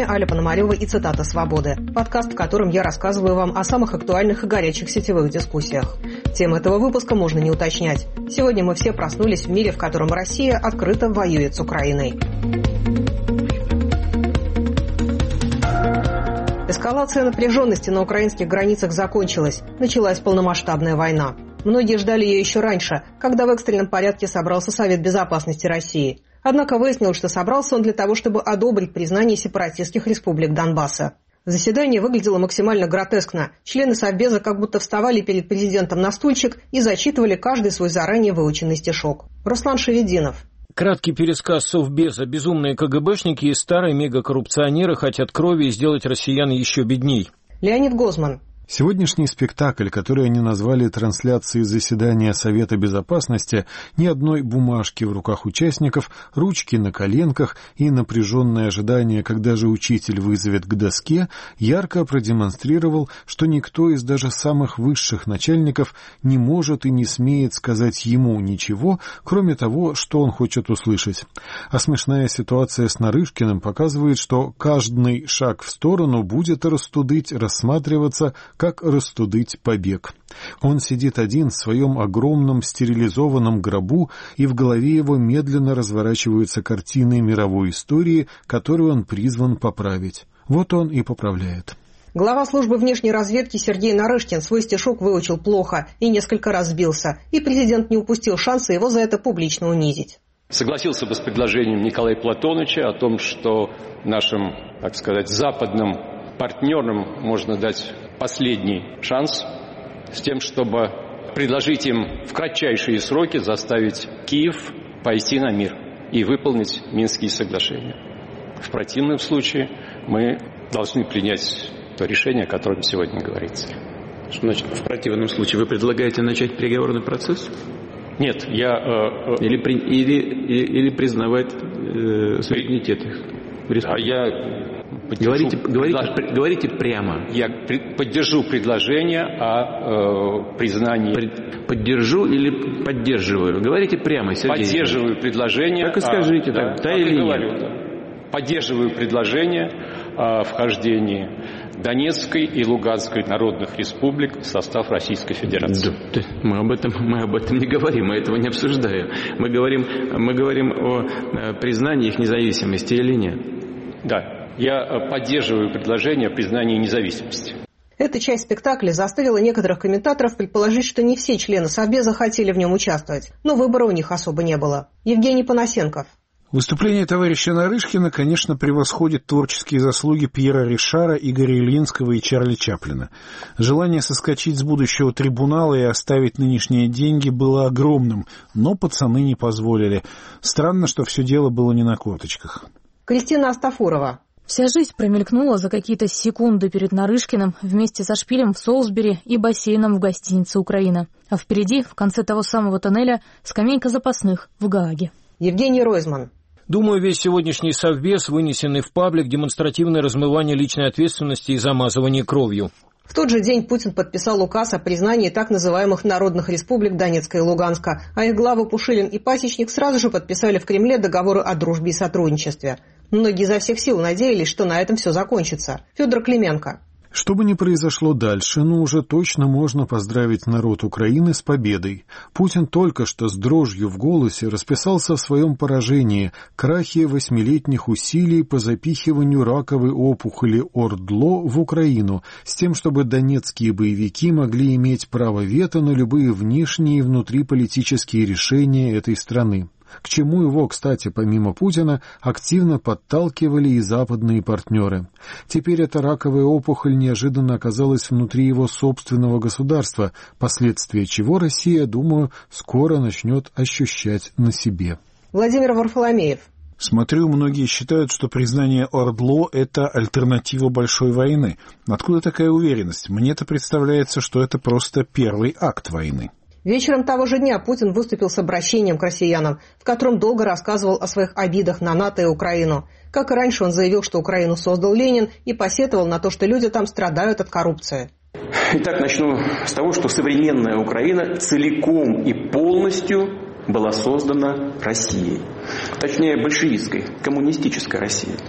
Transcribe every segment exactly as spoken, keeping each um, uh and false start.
Аля Пономарева и «Цитата свободы». Подкаст, в котором я рассказываю вам о самых актуальных и горячих сетевых дискуссиях. Тему этого выпуска можно не уточнять. Сегодня мы все проснулись в мире, в котором Россия открыто воюет с Украиной. Эскалация напряженности на украинских границах закончилась. Началась полномасштабная война. Многие ждали ее еще раньше, когда в экстренном порядке собрался Совет Безопасности России. Однако выяснилось, что собрался он для того, чтобы одобрить признание сепаратистских республик Донбасса. Заседание выглядело максимально гротескно. Члены Совбеза как будто вставали перед президентом на стульчик и зачитывали каждый свой заранее выученный стишок. Руслан Шевединов. Краткий пересказ Совбеза. Безумные КГБшники и старые мегакоррупционеры хотят крови и сделать россиян еще бедней. Леонид Гозман. Сегодняшний спектакль, который они назвали трансляцией заседания Совета Безопасности, ни одной бумажки в руках участников, ручки на коленках и напряженное ожидание, когда же учитель вызовет к доске, ярко продемонстрировал, что никто из даже самых высших начальников не может и не смеет сказать ему ничего, кроме того, что он хочет услышать. А смешная ситуация с Нарышкиным показывает, что каждый шаг в сторону будет растудыть, рассматриваться, как растудыть побег. Он сидит один в своем огромном стерилизованном гробу, и в голове его медленно разворачиваются картины мировой истории, которую он призван поправить. Вот он и поправляет. Глава службы внешней разведки Сергей Нарышкин свой стишок выучил плохо и несколько раз сбился, и президент не упустил шанса его за это публично унизить. Согласился бы с предложением Николая Платоновича о том, что нашим, так сказать, западным партнерам можно дать последний шанс с тем, чтобы предложить им в кратчайшие сроки заставить Киев пойти на мир и выполнить Минские соглашения. В противном случае мы должны принять то решение, о котором сегодня говорится. Что значит в противном случае? Вы предлагаете начать переговорный процесс? Нет, я... Э, э, или, при, или, или признавать э, суверенитет их? А я... Говорите, говорите, предлож... говорите прямо. Я поддержу предложение о э, признании... Поддержу или поддерживаю? Говорите прямо, Сергей. Поддерживаю предложение... Так и скажите, о, да, да, да или говорю, нет. Да. Поддерживаю предложение о вхождении Донецкой и Луганской народных республик в состав Российской Федерации. Да, мы об этом, мы об этом не говорим, мы этого не обсуждаем. Мы говорим, мы говорим о признании их независимости или нет. Да. Я поддерживаю предложение о признании независимости. Эта часть спектакля заставила некоторых комментаторов предположить, что не все члены Совбеза хотели в нем участвовать, но выбора у них особо не было. Евгений Панасенков. Выступление товарища Нарышкина, конечно, превосходит творческие заслуги Пьера Ришара, Игоря Ильинского и Чарли Чаплина. Желание соскочить с будущего трибунала и оставить нынешние деньги было огромным, но пацаны не позволили. Странно, что все дело было не на корточках. Кристина Астафурова. Вся жизнь промелькнула за какие-то секунды перед Нарышкиным вместе со шпилем в Солсбери и бассейном в гостинице «Украина». А впереди, в конце того самого тоннеля, скамейка запасных в Гааге. Евгений Ройзман. Думаю, весь сегодняшний совбез, вынесенный в паблик, демонстративное размывание личной ответственности и замазывание кровью. В тот же день Путин подписал указ о признании так называемых народных республик Донецка и Луганска, а их главы Пушилин и Пасечник сразу же подписали в Кремле договоры о дружбе и сотрудничестве. Многие изо всех сил надеялись, что на этом все закончится. Федор Клименко. Что бы ни произошло дальше, но уже точно можно поздравить народ Украины с победой. Путин только что с дрожью в голосе расписался в своем поражении, крахе восьмилетних усилий по запихиванию раковой опухоли ОРДЛО в Украину, с тем, чтобы донецкие боевики могли иметь право вето на любые внешние и внутриполитические решения этой страны. К чему его, кстати, помимо Путина, активно подталкивали и западные партнеры. Теперь эта раковая опухоль неожиданно оказалась внутри его собственного государства, последствия чего Россия, думаю, скоро начнет ощущать на себе. Владимир Варфоломеев. Смотрю, многие считают, что признание ОРДЛО – это альтернатива большой войны. Откуда такая уверенность? Мне-то представляется, что это просто первый акт войны. Вечером того же дня Путин выступил с обращением к россиянам, в котором долго рассказывал о своих обидах на НАТО и Украину. Как и раньше, он заявил, что Украину создал Ленин, и посетовал на то, что люди там страдают от коррупции. Итак, начну с того, что современная Украина целиком и полностью была создана Россией. Точнее, большевистской, коммунистической Россией.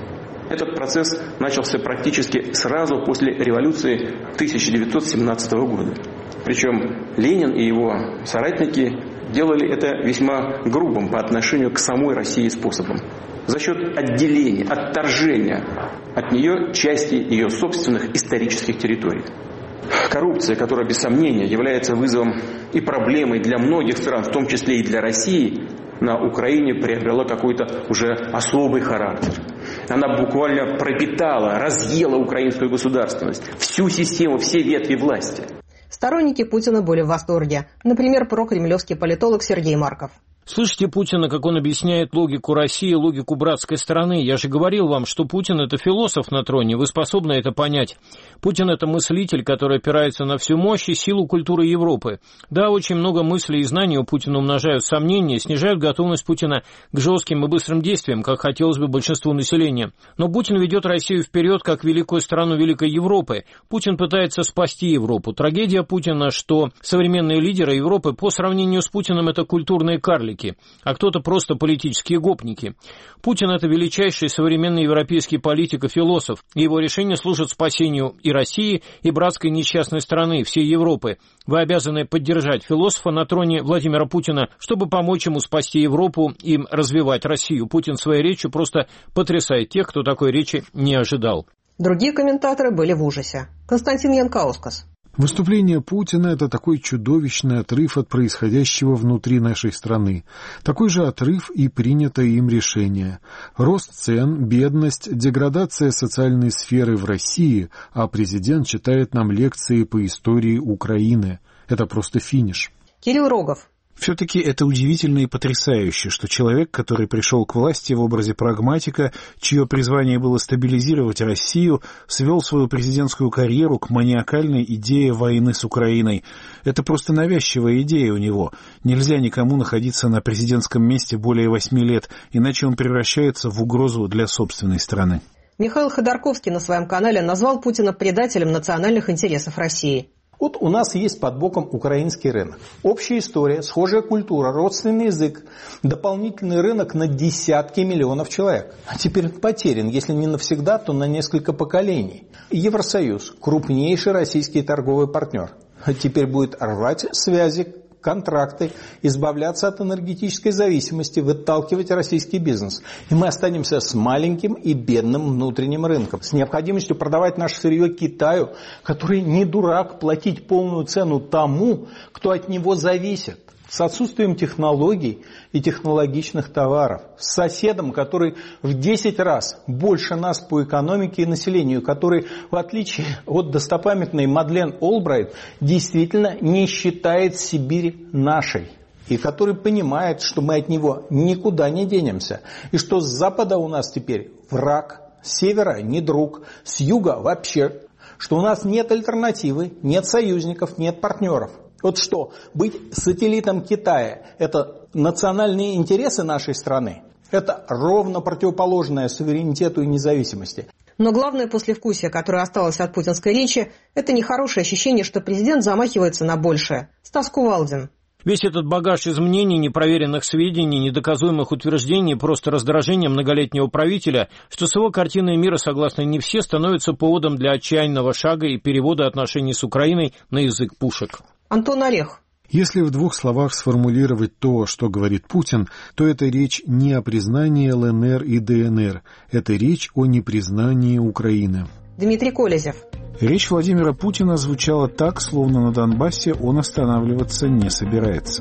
Этот процесс начался практически сразу после революции тысяча девятьсот семнадцатого года. Причем Ленин и его соратники делали это весьма грубым по отношению к самой России способом. За счет отделения, отторжения от нее части ее собственных исторических территорий. Коррупция, которая без сомнения является вызовом и проблемой для многих стран, в том числе и для России, на Украине приобрела какой-то уже особый характер. Она буквально пропитала, разъела украинскую государственность, всю систему, все ветви власти. Сторонники Путина были в восторге. Например, прокремлевский политолог Сергей Марков. Слышите Путина, как он объясняет логику России, логику братской страны. Я же говорил вам, что Путин – это философ на троне, вы способны это понять. Путин – это мыслитель, который опирается на всю мощь и силу культуры Европы. Да, очень много мыслей и знаний у Путина умножают сомнения, снижают готовность Путина к жестким и быстрым действиям, как хотелось бы большинству населения. Но Путин ведет Россию вперед, как великую страну Великой Европы. Путин пытается спасти Европу. Трагедия Путина, что современные лидеры Европы по сравнению с Путиным – это культурные карлики, а кто-то просто политические гопники. Путин – это величайший современный европейский политик и философ, и его решения служат спасению и России, и братской несчастной страны, всей Европы. Вы обязаны поддержать философа на троне Владимира Путина, чтобы помочь ему спасти Европу и развивать Россию. Путин своей речью просто потрясает тех, кто такой речи не ожидал. Другие комментаторы были в ужасе. Константин Янкаускас. Выступление Путина – это такой чудовищный отрыв от происходящего внутри нашей страны. Такой же отрыв и принятое им решение. Рост цен, бедность, деградация социальной сферы в России, а президент читает нам лекции по истории Украины. Это просто финиш. Кирилл Рогов. Все-таки это удивительно и потрясающе, что человек, который пришел к власти в образе прагматика, чье призвание было стабилизировать Россию, свел свою президентскую карьеру к маниакальной идее войны с Украиной. Это просто навязчивая идея у него. Нельзя никому находиться на президентском месте более восьми лет, иначе он превращается в угрозу для собственной страны. Михаил Ходорковский на своем канале назвал Путина предателем национальных интересов России. Вот у нас есть под боком украинский рынок. Общая история, схожая культура, родственный язык, дополнительный рынок на десятки миллионов человек. А теперь потерян, если не навсегда, то на несколько поколений. Евросоюз – крупнейший российский торговый партнер. А теперь будет рвать связи, контракты, избавляться от энергетической зависимости, выталкивать российский бизнес. И мы останемся с маленьким и бедным внутренним рынком, с необходимостью продавать наше сырье Китаю, который не дурак платить полную цену тому, кто от него зависит. С отсутствием технологий и технологичных товаров. С соседом, который в десять раз больше нас по экономике и населению, который, в отличие от достопамятной Мадлен Олбрайт, действительно не считает Сибирь нашей. И который понимает, что мы от него никуда не денемся. И что с запада у нас теперь враг, с севера не друг, с юга вообще. Что у нас нет альтернативы, нет союзников, нет партнеров. Вот что, быть сателлитом Китая – это национальные интересы нашей страны? Это ровно противоположное суверенитету и независимости. Но главное послевкусие, которое осталось от путинской речи, это нехорошее ощущение, что президент замахивается на большее. Стас Кувалдин. Весь этот багаж из мнений, непроверенных сведений, недоказуемых утверждений, просто раздражение многолетнего правителя, что с его картиной мира согласны не все, становится поводом для отчаянного шага и перевода отношений с Украиной на язык пушек. Антон Орех. Если в двух словах сформулировать то, что говорит Путин, то это речь не о признании эл эн эр и дэ эн эр, это речь о непризнании Украины. Дмитрий Колезев. Речь Владимира Путина звучала так, словно на Донбассе он останавливаться не собирается.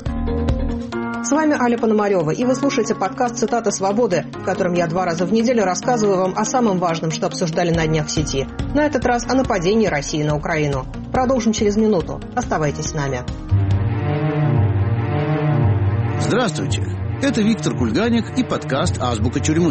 С вами Аля Пономарева, и вы слушаете подкаст «Цитаты свободы», в котором я два раза в неделю рассказываю вам о самом важном, что обсуждали на днях в сети. На этот раз о нападении России на Украину. Продолжим через минуту. Оставайтесь с нами. Здравствуйте. Это Виктор Кульганик и подкаст «Азбука тюрьмы».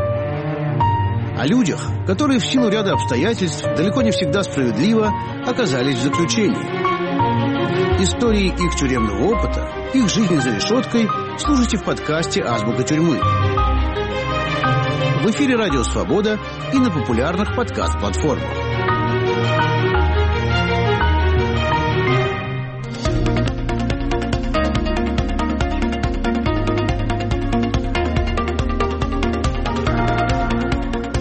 О людях, которые в силу ряда обстоятельств, далеко не всегда справедливо, оказались в заключении. Истории их тюремного опыта, их жизни за решеткой слушайте в подкасте «Азбука тюрьмы». В эфире «Радио Свобода» и на популярных подкаст-платформах. Это подкаст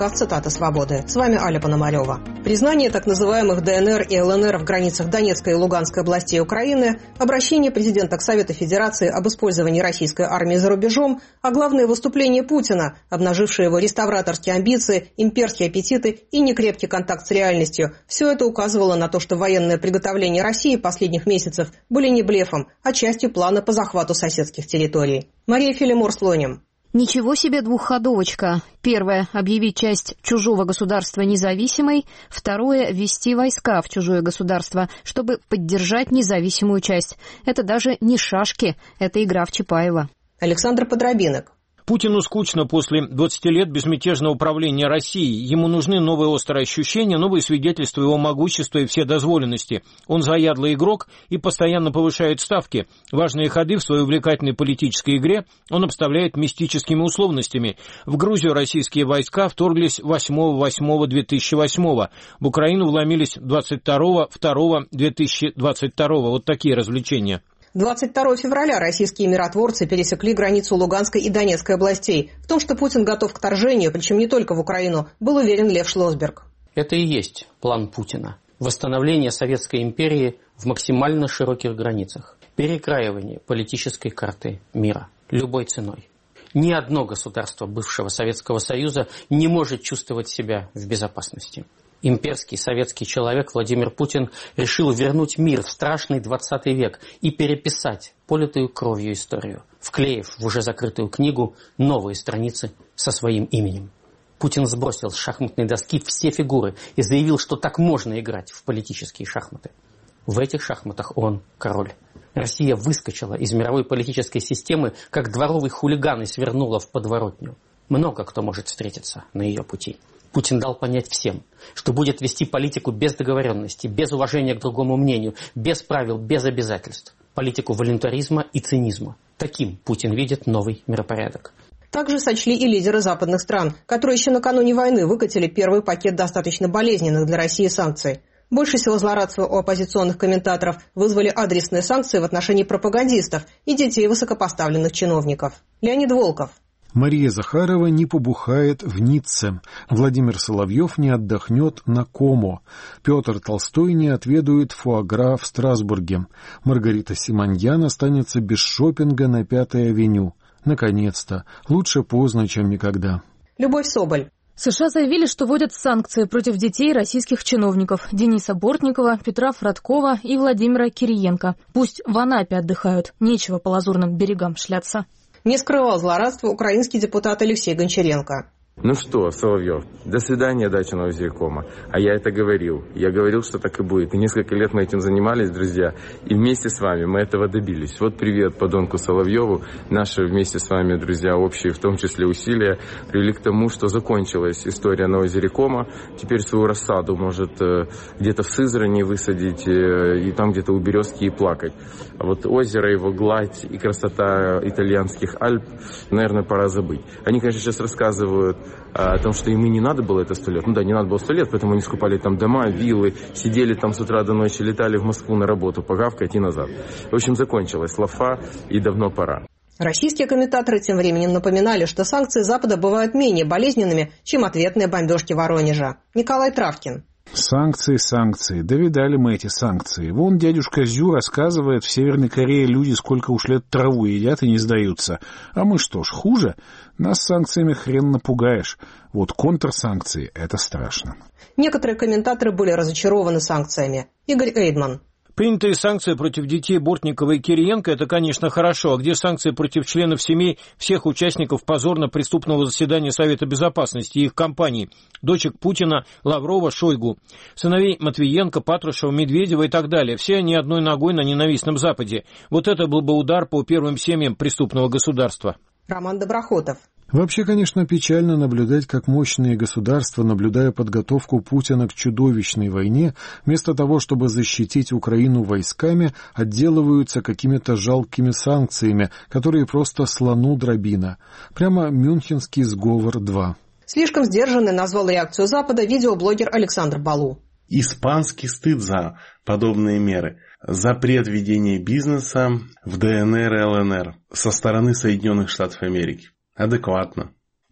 Подкаст «Цитата свободы». С вами Аля Пономарева. Признание так называемых ДНР и ЛНР в границах Донецкой и Луганской областей Украины, обращение президента к Совету Федерации об использовании российской армии за рубежом, а главное выступление Путина, обнажившее его реставраторские амбиции, имперские аппетиты и некрепкий контакт с реальностью – все это указывало на то, что военные приготовления России последних месяцев были не блефом, а частью плана по захвату соседских территорий. Мария Филимор-Слоним. Ничего себе двухходовочка. Первое – объявить часть чужого государства независимой. Второе – ввести войска в чужое государство, чтобы поддержать независимую часть. Это даже не шашки, это игра в Чапаева. Александр Подробинок. Путину скучно после двадцати лет безмятежного управления Россией. Ему нужны новые острые ощущения, новые свидетельства его могущества и вседозволенности. Он заядлый игрок и постоянно повышает ставки. Важные ходы в своей увлекательной политической игре он обставляет мистическими условностями. В Грузию российские войска вторглись восьмого восьмого две тысячи восьмого. В Украину вломились двадцать второго второго две тысячи двадцать второго. Вот такие развлечения. двадцать второго февраля российские миротворцы пересекли границу Луганской и Донецкой областей. В том, что Путин готов к вторжению, причем не только в Украину, был уверен Лев Шлосберг. Это и есть план Путина. Восстановление Советской империи в максимально широких границах. Перекраивание политической карты мира любой ценой. Ни одно государство бывшего Советского Союза не может чувствовать себя в безопасности. Имперский советский человек Владимир Путин решил вернуть мир в страшный двадцатый век и переписать политую кровью историю, вклеив в уже закрытую книгу новые страницы со своим именем. Путин сбросил с шахматной доски все фигуры и заявил, что так можно играть в политические шахматы. В этих шахматах он король. Россия выскочила из мировой политической системы, как дворовый хулиган, и свернула в подворотню. Много кто может встретиться на ее пути. Путин дал понять всем, что будет вести политику без договоренности, без уважения к другому мнению, без правил, без обязательств. Политику волюнтаризма и цинизма. Таким Путин видит новый миропорядок. Также сочли и лидеры западных стран, которые еще накануне войны выкатили первый пакет достаточно болезненных для России санкций. Больше всего злорадства у оппозиционных комментаторов вызвали адресные санкции в отношении пропагандистов и детей высокопоставленных чиновников. Леонид Волков. Мария Захарова не побухает в Ницце. Владимир Соловьев не отдохнет на Комо. Петр Толстой не отведует фуагра в Страсбурге. Маргарита Симоньян останется без шопинга на Пятой авеню. Наконец-то. Лучше поздно, чем никогда. Любовь Соболь. США заявили, что вводят санкции против детей российских чиновников Дениса Бортникова, Петра Фродкова и Владимира Кириенко. Пусть в Анапе отдыхают, нечего по лазурным берегам шляться. Не скрывал злорадства украинский депутат Алексей Гончаренко. Ну что, Соловьев, до свидания, дача Новозелькома. А я это говорил. Я говорил, что так и будет. И несколько лет мы этим занимались, друзья. И вместе с вами мы этого добились. Вот привет подонку Соловьеву. Наши вместе с вами, друзья, общие, в том числе усилия, привели к тому, что закончилась история Новозелькома. Теперь свою рассаду может где-то в Сызрани высадить, и там где-то у березки и плакать. А вот озеро, его гладь и красота итальянских Альп, наверное, пора забыть. Они, конечно, сейчас рассказывают о том, что им и не надо было это сто лет. Ну да, не надо было сто лет, поэтому они скупали там дома, виллы, сидели там с утра до ночи, летали в Москву на работу, погавкать и назад. В общем, закончилась лафа, и давно пора. Российские комментаторы тем временем напоминали, что санкции Запада бывают менее болезненными, чем ответные бомбежки Воронежа. Николай Травкин. Санкции, санкции. Да видали мы эти санкции. Вон дядюшка Зю рассказывает, в Северной Корее люди сколько уж лет траву едят и не сдаются. А мы что ж, хуже? Нас санкциями хрен напугаешь. Вот контрсанкции – это страшно. Некоторые комментаторы были разочарованы санкциями. Игорь Эйдман. Принятые санкции против детей Бортникова и Кириенко – это, конечно, хорошо. А где санкции против членов семей всех участников позорно-преступного заседания Совета Безопасности и их компаний? Дочек Путина, Лаврова, Шойгу, сыновей Матвиенко, Патрушева, Медведева и так далее. Все они одной ногой на ненавистном Западе. Вот это был бы удар по первым семьям преступного государства. Роман Доброхотов. Вообще, конечно, печально наблюдать, как мощные государства, наблюдая подготовку Путина к чудовищной войне, вместо того, чтобы защитить Украину войсками, отделываются какими-то жалкими санкциями, которые просто слону дробина. Прямо Мюнхенский сговор два. Слишком сдержанной назвал реакцию Запада видеоблогер Александр Балу. Испанский стыд за подобные меры. Запрет ведения бизнеса в ДНР и ЛНР со стороны Соединенных Штатов Америки. Адекватно.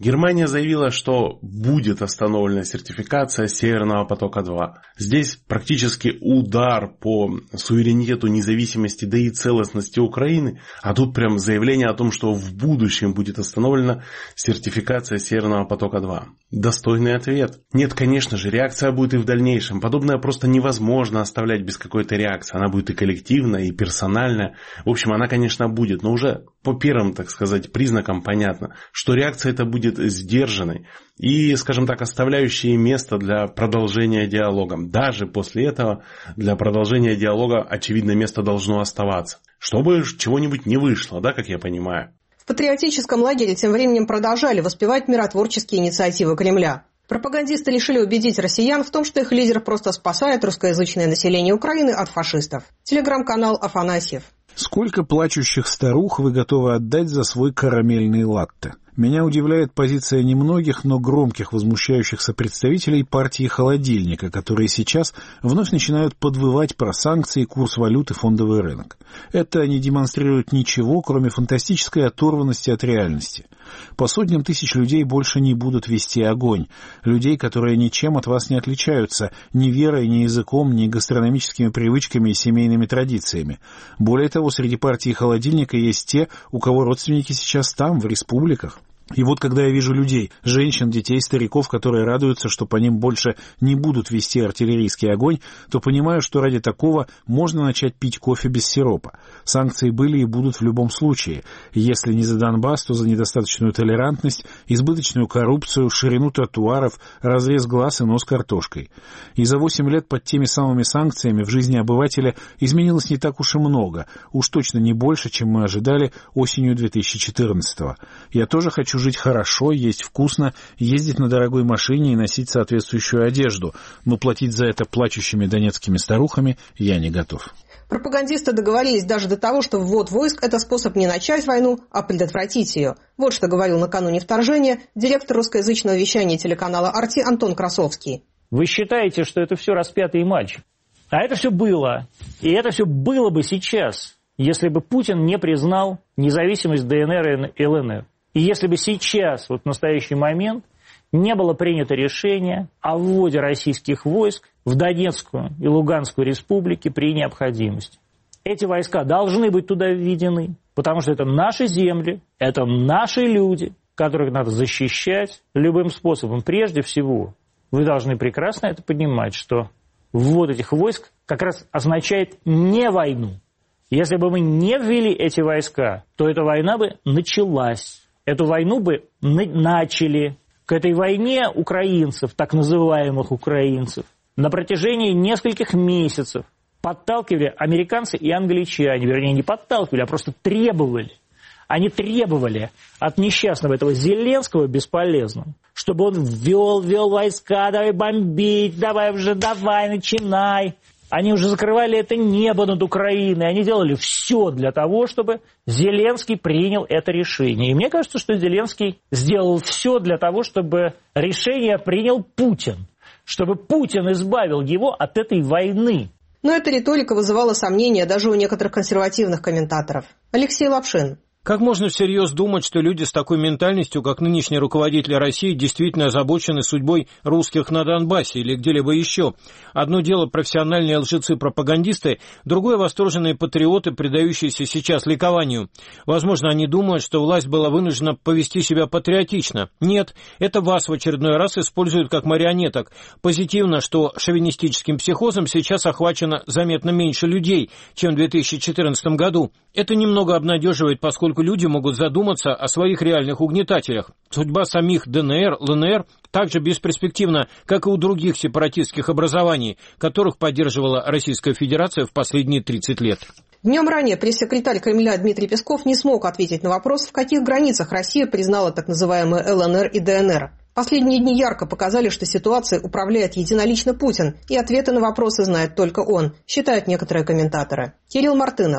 Германия заявила, что будет остановлена сертификация Северного потока-два. Здесь практически удар по суверенитету, независимости, да и целостности Украины. А тут прям заявление о том, что в будущем будет остановлена сертификация Северного потока-два. Достойный ответ. Нет, конечно же, реакция будет и в дальнейшем. Подобное просто невозможно оставлять без какой-то реакции. Она будет и коллективная, и персональная. В общем, она, конечно, будет. Но уже по первым, так сказать, признакам понятно, что реакция эта будет сдержанной и, скажем так, оставляющей место для продолжения диалога. Даже после этого для продолжения диалога, очевидно, место должно оставаться. Чтобы чего-нибудь не вышло, да, как я понимаю. В патриотическом лагере тем временем продолжали воспевать миротворческие инициативы Кремля. Пропагандисты решили убедить россиян в том, что их лидер просто спасает русскоязычное население Украины от фашистов. Телеграм-канал Афанасьев. Сколько плачущих старух вы готовы отдать за свой карамельный латте? Меня удивляет позиция немногих, но громких возмущающихся представителей партии «Холодильника», которые сейчас вновь начинают подвывать про санкции, курс валюты, фондовый рынок. Это не демонстрирует ничего, кроме фантастической оторванности от реальности. По сотням тысяч людей больше не будут вести огонь. Людей, которые ничем от вас не отличаются, ни верой, ни языком, ни гастрономическими привычками и семейными традициями. Более того, среди партии «Холодильника» есть те, у кого родственники сейчас там, в республиках. И вот когда я вижу людей, женщин, детей, стариков, которые радуются, что по ним больше не будут вести артиллерийский огонь, то понимаю, что ради такого можно начать пить кофе без сиропа. Санкции были и будут в любом случае. Если не за Донбасс, то за недостаточную толерантность, избыточную коррупцию, ширину тротуаров, разрез глаз и нос картошкой. И за восемь лет под теми самыми санкциями в жизни обывателя изменилось не так уж и много, уж точно не больше, чем мы ожидали осенью две тысячи четырнадцатого. Я тоже хочу жить хорошо, есть вкусно, ездить на дорогой машине и носить соответствующую одежду, но платить за это плачущими донецкими старухами я не готов. Пропагандисты договорились даже до того, что ввод войск – это способ не начать войну, а предотвратить ее. Вот что говорил накануне вторжения директор русскоязычного вещания телеканала «Арти» Антон Красовский. Вы считаете, что это все распятый мальчик. А это все было. И это все было бы сейчас, если бы Путин не признал независимость ДНР и ЛНР. И если бы сейчас, вот в настоящий момент, не было принято решение о вводе российских войск в Донецкую и Луганскую республики при необходимости. Эти войска должны быть туда введены, потому что это наши земли, это наши люди, которых надо защищать любым способом. Прежде всего, вы должны прекрасно это понимать, что ввод этих войск как раз означает не войну. Если бы мы не ввели эти войска, то эта война бы началась. Эту войну бы начали. К этой войне украинцев, так называемых украинцев, на протяжении нескольких месяцев подталкивали американцы и англичане. Вернее, не подталкивали, а просто требовали. Они требовали от несчастного этого Зеленского бесполезного, чтобы он ввел, ввел войска, давай бомбить, давай уже, давай, начинай. Они уже закрывали это небо над Украиной. Они делали все для того, чтобы Зеленский принял это решение. И мне кажется, что Зеленский сделал все для того, чтобы решение принял Путин. Чтобы Путин избавил его от этой войны. Но эта риторика вызывала сомнения даже у некоторых консервативных комментаторов. Алексей Лапшин. Как можно всерьез думать, что люди с такой ментальностью, как нынешние руководители России, действительно озабочены судьбой русских на Донбассе или где-либо еще? Одно дело профессиональные лжецы-пропагандисты, другое восторженные патриоты, предающиеся сейчас ликованию. Возможно, они думают, что власть была вынуждена повести себя патриотично. Нет, это вас в очередной раз используют как марионеток. Позитивно, что шовинистическим психозом сейчас охвачено заметно меньше людей, чем в две тысячи четырнадцатом году. Это немного обнадеживает, поскольку люди могут задуматься о своих реальных угнетателях. Судьба самих ДНР, ЛНР так же бесперспективна, как и у других сепаратистских образований, которых поддерживала Российская Федерация в последние тридцать лет. Днем ранее пресс-секретарь Кремля Дмитрий Песков не смог ответить на вопрос, в каких границах Россия признала так называемые ЛНР и ДНР. Последние дни ярко показали, что ситуацией управляет единолично Путин, и ответы на вопросы знает только он, считают некоторые комментаторы. Кирилл Мартынов.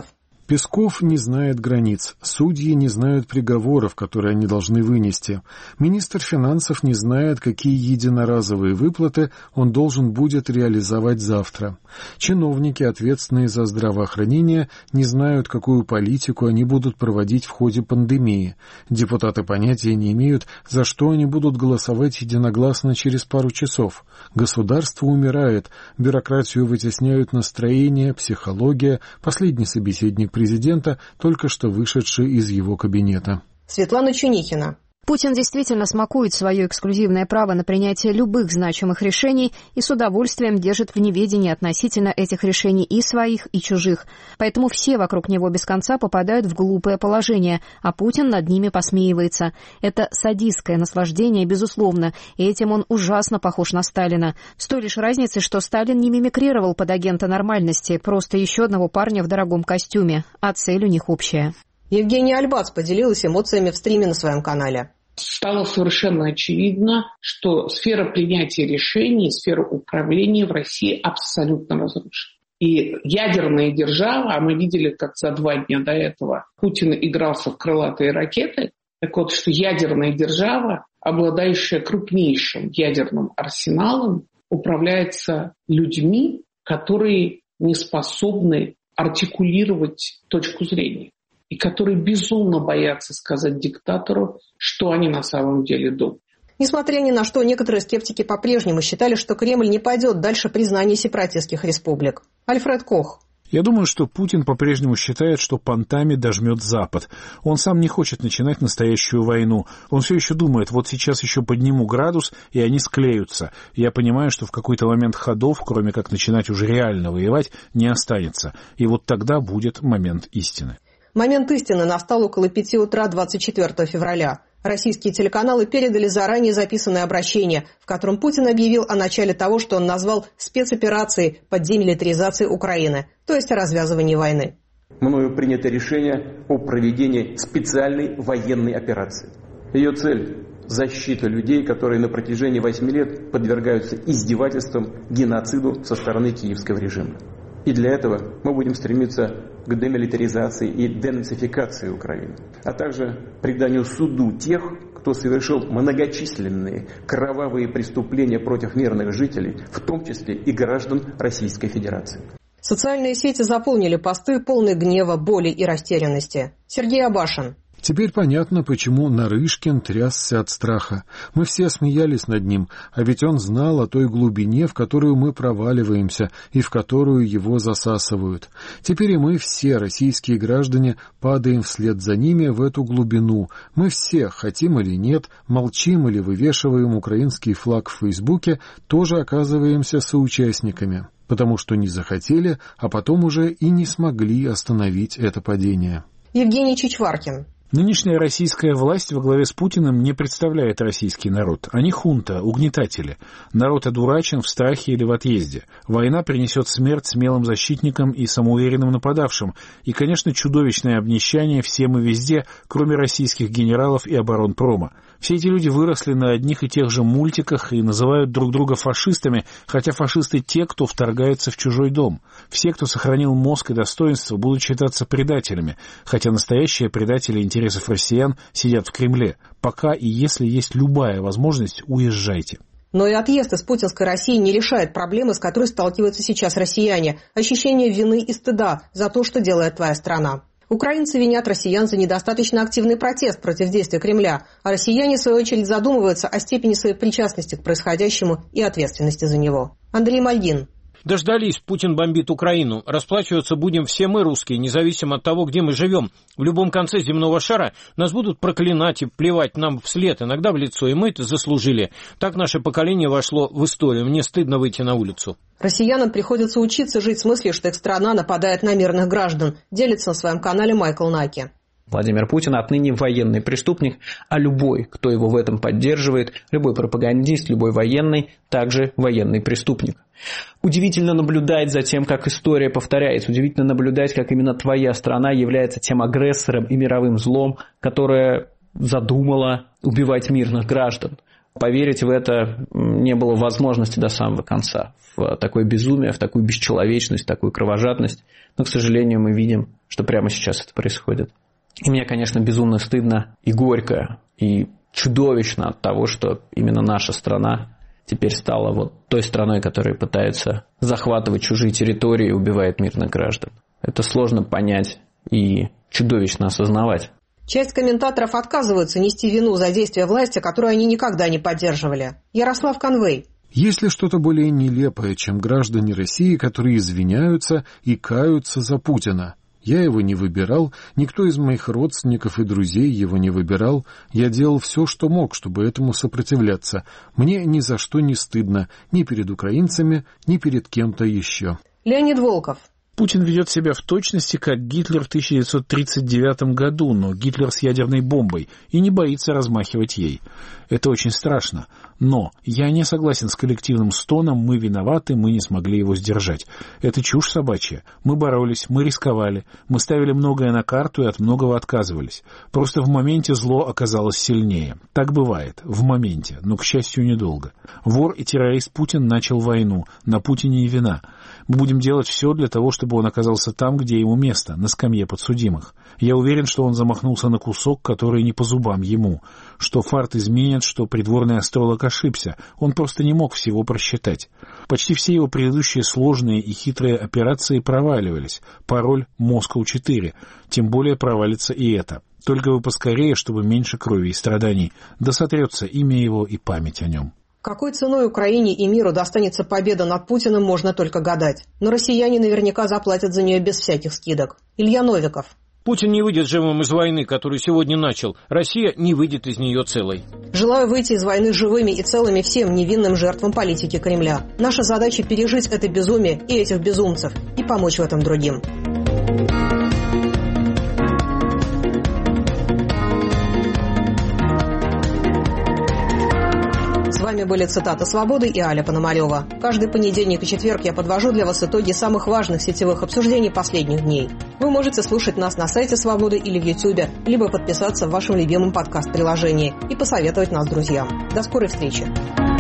Песков не знает границ, судьи не знают приговоров, которые они должны вынести. Министр финансов не знает, какие единоразовые выплаты он должен будет реализовать завтра. Чиновники, ответственные за здравоохранение, не знают, какую политику они будут проводить в ходе пандемии. Депутаты понятия не имеют, за что они будут голосовать единогласно через пару часов. Государство умирает, бюрократию вытесняют настроение, психология, последний собеседник президента, только что вышедший из его кабинета. Светлана Чунихина. Путин действительно смакует свое эксклюзивное право на принятие любых значимых решений и с удовольствием держит в неведении относительно этих решений и своих, и чужих. Поэтому все вокруг него без конца попадают в глупое положение, а Путин над ними посмеивается. Это садистское наслаждение, безусловно, и этим он ужасно похож на Сталина. С той лишь разницей, что Сталин не мимикрировал под агента нормальности, просто еще одного парня в дорогом костюме, а цель у них общая. Евгения Альбац поделилась эмоциями в стриме на своем канале. Стало совершенно очевидно, что сфера принятия решений, сфера управления в России абсолютно разрушена. И ядерная держава, а мы видели, как за два дня до этого Путин игрался в крылатые ракеты, так вот, что ядерная держава, обладающая крупнейшим ядерным арсеналом, управляется людьми, которые не способны артикулировать точку зрения. И которые безумно боятся сказать диктатору, что они на самом деле думают. Несмотря ни на что, некоторые скептики по-прежнему считали, что Кремль не пойдет дальше признания сепаратистских республик. Альфред Кох. Я думаю, что Путин по-прежнему считает, что понтами дожмет Запад. Он сам не хочет начинать настоящую войну. Он все еще думает, вот сейчас еще подниму градус, и они склеются. Я понимаю, что в какой-то момент ходов, кроме как начинать уже реально воевать, не останется. И вот тогда будет момент истины. Момент истины настал около пяти утра двадцать четвёртого февраля. Российские телеканалы передали заранее записанное обращение, в котором Путин объявил о начале того, что он назвал спецоперацией по демилитаризации Украины, то есть о развязывании войны. Мною принято решение о проведении специальной военной операции. Ее цель – защита людей, которые на протяжении восьми лет подвергаются издевательствам, геноциду со стороны киевского режима. И для этого мы будем стремиться к демилитаризации и денацификации Украины, а также преданию суду тех, кто совершил многочисленные кровавые преступления против мирных жителей, в том числе и граждан Российской Федерации. Социальные сети заполнили посты, полные гнева, боли и растерянности. Сергей Абашин. Теперь понятно, почему Нарышкин трясся от страха. Мы все смеялись над ним, а ведь он знал о той глубине, в которую мы проваливаемся и в которую его засасывают. Теперь и мы все, российские граждане, падаем вслед за ними в эту глубину. Мы все, хотим или нет, молчим или вывешиваем украинский флаг в Фейсбуке, тоже оказываемся соучастниками, потому что не захотели, а потом уже и не смогли остановить это падение. Евгений Чичваркин. Нынешняя российская власть во главе с Путиным не представляет российский народ. Они хунта, угнетатели. Народ одурачен в страхе или в отъезде. Война принесет смерть смелым защитникам и самоуверенным нападавшим. И, конечно, чудовищное обнищание всем и везде, кроме российских генералов и оборонпрома. Все эти люди выросли на одних и тех же мультиках и называют друг друга фашистами, хотя фашисты те, кто вторгается в чужой дом. Все, кто сохранил мозг и достоинство, будут считаться предателями, хотя настоящие предатели интересов россиян сидят в Кремле. Пока и если есть любая возможность, уезжайте. Но и отъезд из путинской России не решает проблемы, с которой сталкиваются сейчас россияне. Ощущение вины и стыда за то, что делает твоя страна. Украинцы винят россиян за недостаточно активный протест против действий Кремля, а россияне, в свою очередь, задумываются о степени своей причастности к происходящему и ответственности за него. Андрей Мальгин. Дождались, Путин бомбит Украину. Расплачиваться будем все мы, русские, независимо от того, где мы живем. В любом конце земного шара нас будут проклинать и плевать нам вслед, иногда в лицо, и мы это заслужили. Так наше поколение вошло в историю. Мне стыдно выйти на улицу. Россиянам приходится учиться жить с мыслью, что их страна нападает на мирных граждан, делится на своем канале Майкл Наки. Владимир Путин отныне военный преступник, а любой, кто его в этом поддерживает, любой пропагандист, любой военный, также военный преступник. Удивительно наблюдать за тем, как история повторяется. Удивительно наблюдать, как именно твоя страна является тем агрессором и мировым злом, которое задумало убивать мирных граждан. Поверить в это не было возможности до самого конца. В такое безумие, в такую бесчеловечность, в такую кровожадность. Но, к сожалению, мы видим, что прямо сейчас это происходит. И мне, конечно, безумно стыдно и горько, и чудовищно от того, что именно наша страна теперь стала вот той страной, которая пытается захватывать чужие территории и убивает мирных граждан. Это сложно понять и чудовищно осознавать. Часть комментаторов отказываются нести вину за действия власти, которую они никогда не поддерживали. Ярослав Конвей. Есть ли что-то более нелепое, чем граждане России, которые извиняются и каются за Путина? Я его не выбирал, никто из моих родственников и друзей его не выбирал. Я делал все, что мог, чтобы этому сопротивляться. Мне ни за что не стыдно, ни перед украинцами, ни перед кем-то еще. Леонид Волков. Путин ведет себя в точности, как Гитлер в тысяча девятьсот тридцать девятом году, но Гитлер с ядерной бомбой, и не боится размахивать ей. Это очень страшно. Но я не согласен с коллективным стоном «мы виноваты, мы не смогли его сдержать». Это чушь собачья. Мы боролись, мы рисковали, мы ставили многое на карту и от многого отказывались. Просто в моменте зло оказалось сильнее. Так бывает, в моменте, но, к счастью, недолго. Вор и террорист Путин начал войну, на Путине и вина. Мы будем делать все для того, чтобы он оказался там, где ему место, на скамье подсудимых. Я уверен, что он замахнулся на кусок, который не по зубам ему, что фарт изменит, что придворный астролог ошибся. Он просто не мог всего просчитать. Почти все его предыдущие сложные и хитрые операции проваливались. Пароль «Москва четыре». Тем более провалится и это. Только бы поскорее, чтобы меньше крови и страданий. Да сотрется имя его и память о нем. Какой ценой Украине и миру достанется победа над Путиным, можно только гадать. Но россияне наверняка заплатят за нее без всяких скидок. Илья Новиков. Путин не выйдет живым из войны, которую сегодня начал. Россия не выйдет из нее целой. Желаю выйти из войны живыми и целыми всем невинным жертвам политики Кремля. Наша задача пережить это безумие и этих безумцев и помочь в этом другим. С вами были «Цитаты свободы» и Аля Пономарева. Каждый понедельник и четверг я подвожу для вас итоги самых важных сетевых обсуждений последних дней. Вы можете слушать нас на сайте «Свободы» или в Ютьюбе, либо подписаться в вашем любимом подкаст-приложении и посоветовать нас друзьям. До скорой встречи!